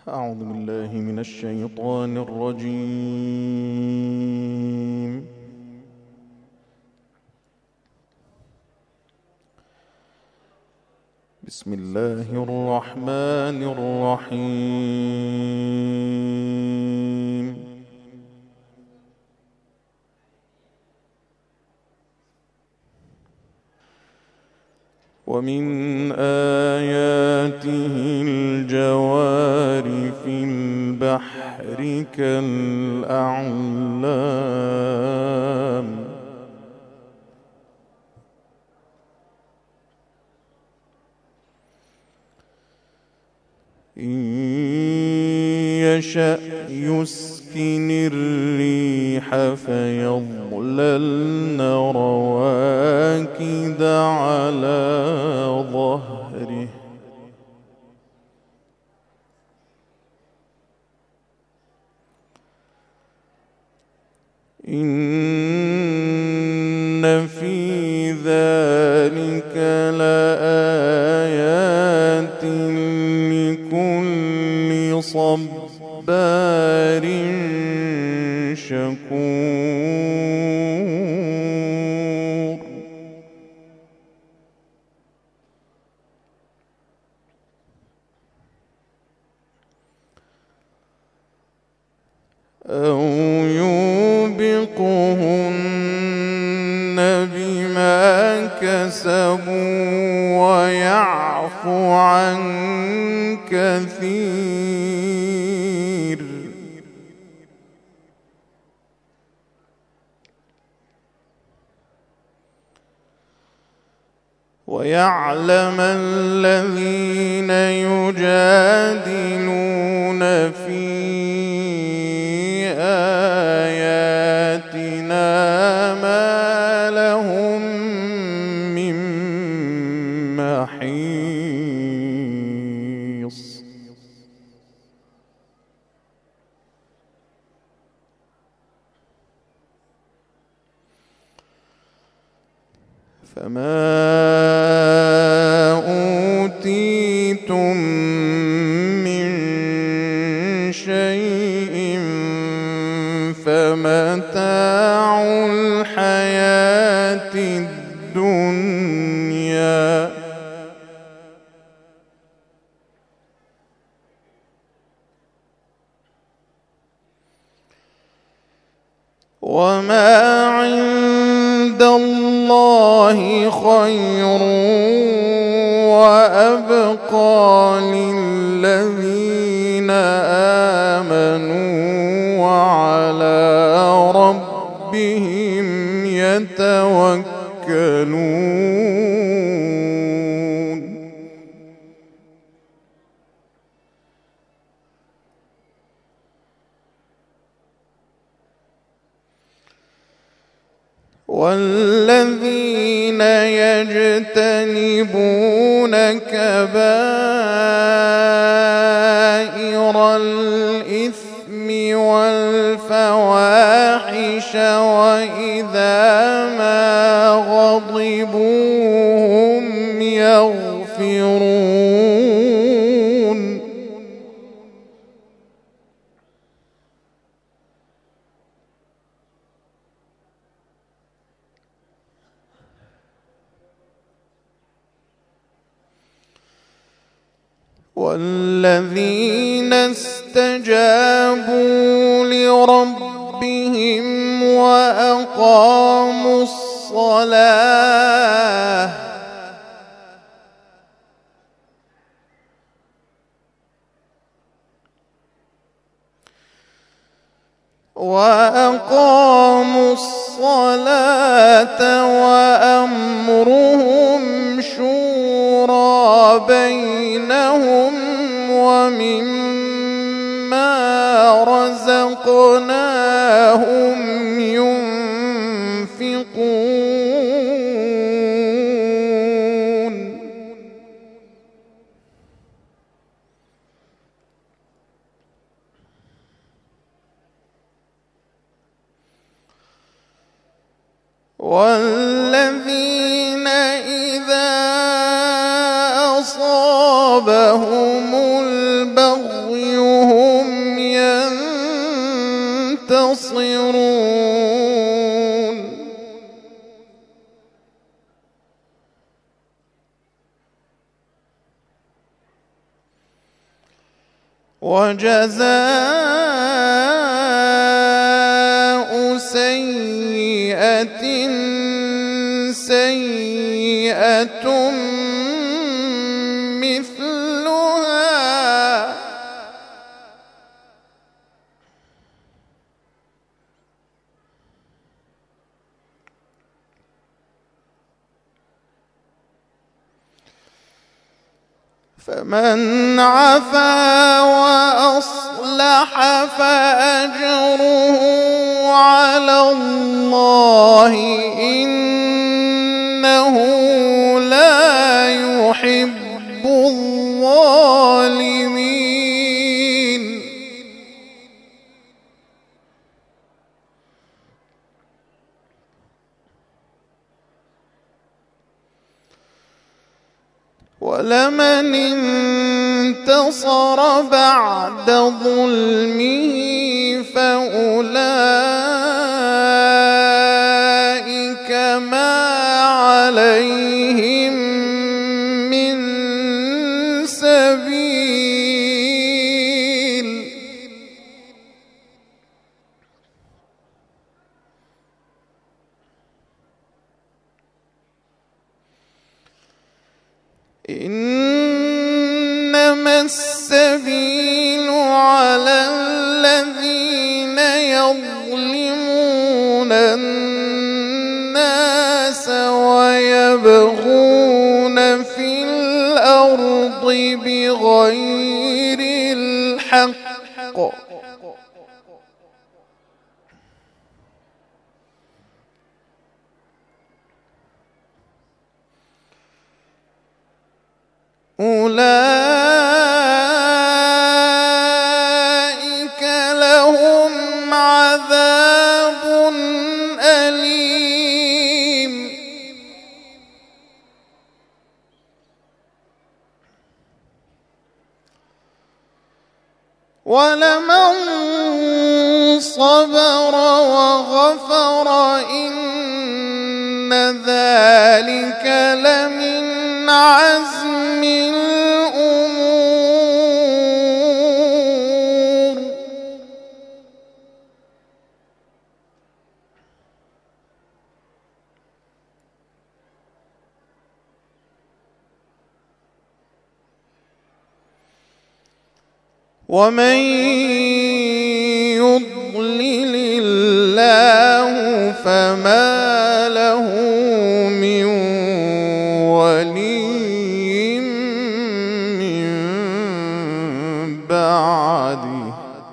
أعوذ بالله من الشيطان الرجيم. بسم الله الرحمن الرحيم. ومن آياته الجوار في البحر كالأعلام إن يشأ يسكن الريح فيظللن رواكد على ظهره إن في ذلك لآيات لكل صبار شكور. أو يوبقهن بما كسبوا ويعفو عن كثير. ويعلم الذين يجادلون في آياتنا ما لهم من محيص. فما أوتيتم من شيء فمتاع الحياة الدنيا وما عند الله خير وأبقى للذين آمنوا وعلى ربهم يتوكلون. والذين يجتنبون كبائر الإثم والفواحش وإذا ما غضبوا هم يغفرون. والذين استجابوا لربهم وأقاموا الصلاة وأمرهم شورى بينهم ومما رزقناهم ينفقون. والذين إذا أصابهم البغي وجزاء سيئة سيئة مثلها فمن عفا وأصلح فأجره على الله إنه لا يحب الظالمين. ولمن انتصر بعد ظلمه فأولئك ما عليهم من سبيل إنما السبيل على الذين يظلمون الناس ويبغون في الأرض بغير الحق أولئك لهم عذاب أليم. ولمن صبر وغفر إن ذلك لمن عزم الأمور. ومن يضلل الله فما له من ولي من بعده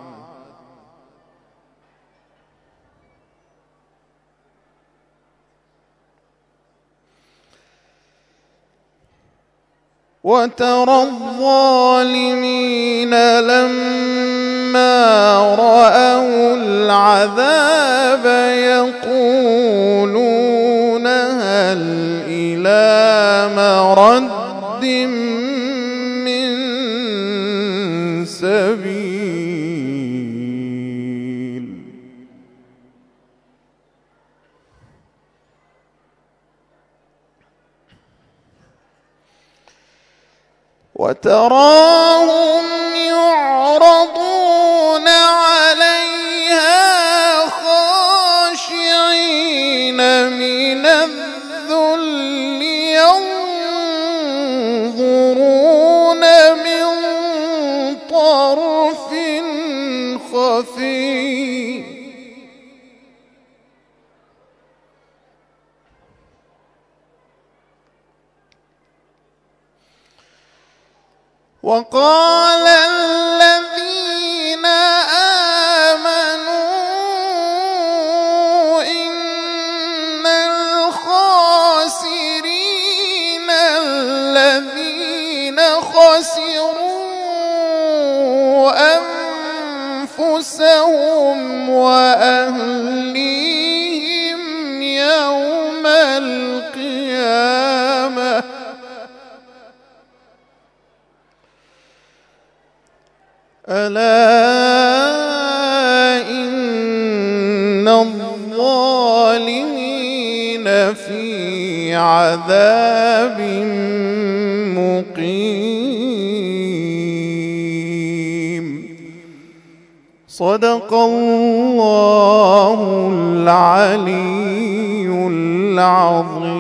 وترى الظالمين لما رأوا العذاب يقولون هل إلى مرد من سبيل. وتراهم يعرضون عليها خاشعين من الذل ينظرون من طرف خفي وقال الذين آمنوا إن الخاسرين الذين خسروا أنفسهم وأهليهم يوم القيامة ألا إن الظالمين في عذاب مقيم. صدق الله العلي العظيم.